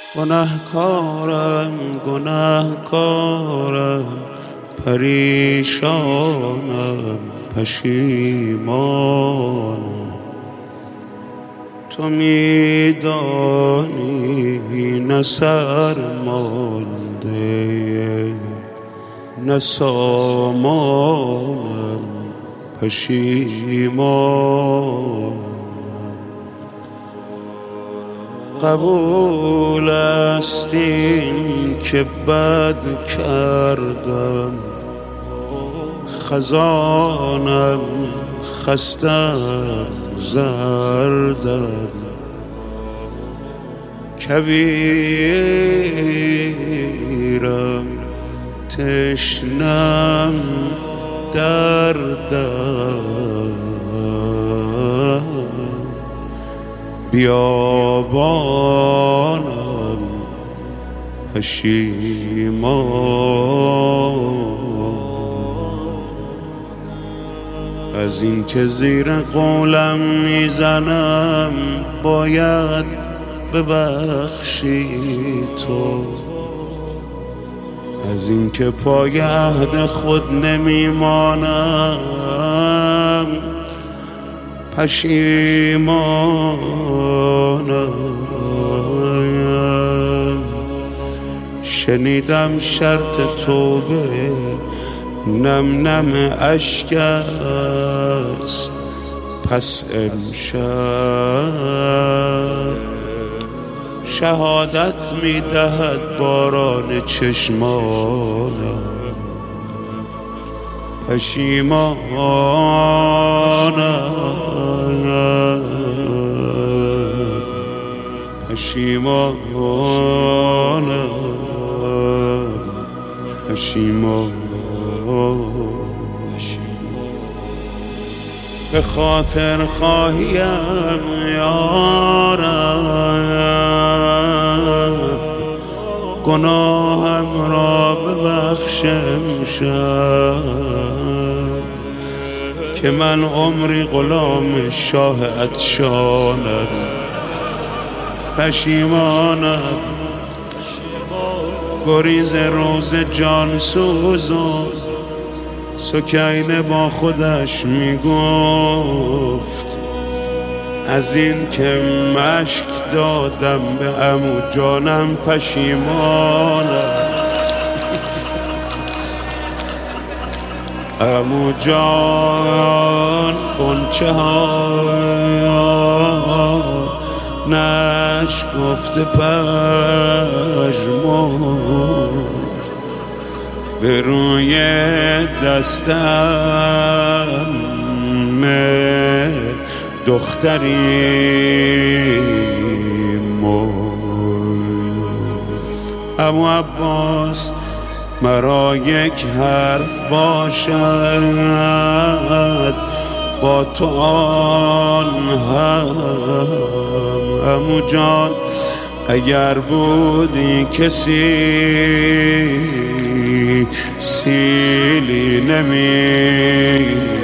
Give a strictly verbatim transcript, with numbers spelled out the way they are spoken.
گناهکارم گناهکارم پریشانم پشیمانم. تو میدانی نه سرمانده نه سامانم پشیمانم. قبول است این که بد کردم، خزانم خستم زردم. کویرم تشنم دردم، بیابانم پشیمان. از این که زیر قولم میزنم باید ببخشی تو، از این که پای عهد خود نمیمانم پشیمانم. شنیدم شرط توبه نم نم اشک است، پس امشب شهادت میدهد باران چشمانم پشیمانم پشیمانم پشیمانم. به خاطر خواهیم یارم، گناهم را ببخش امشب، که من عمری غلام شاه عطشانم پشیمانم. گریز روز جان سوزم، سکینه با خودش میگفت از این که مشک دادم به عمو جانم پشیمانم. عمو جان غنچه ها نشکفته پژمرد، به روی دستم دختری مرد. عمو عباس مرا یک حرف باشد با تو آن هم. عمو جان اگر بودی کسی سیلی نمی